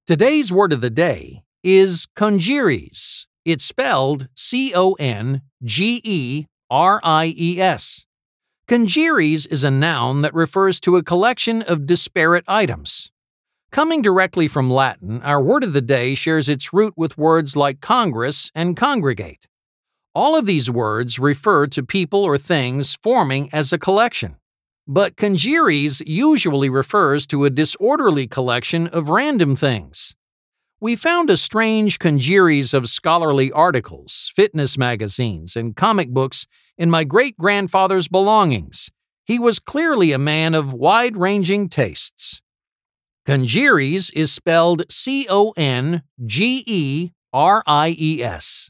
Today's word of the day is congeries. It's spelled Congeries. Congeries is a noun that refers to a collection of disparate items. Coming directly from Latin, our word of the day shares its root with words like congress and congregate. All of these words refer to people or things forming as a collection. But congeries usually refers to a disorderly collection of random things. We found a strange congeries of scholarly articles, fitness magazines, and comic books in my great-grandfather's belongings. He was clearly a man of wide-ranging tastes. Congeries is spelled Congeries.